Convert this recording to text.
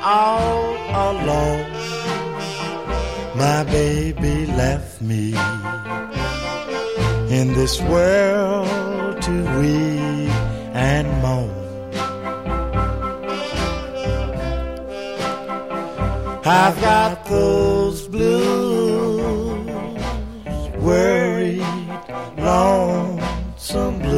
all alone. My baby left me in this world to weep and moan. I've got those blues, worried, lonesome blues.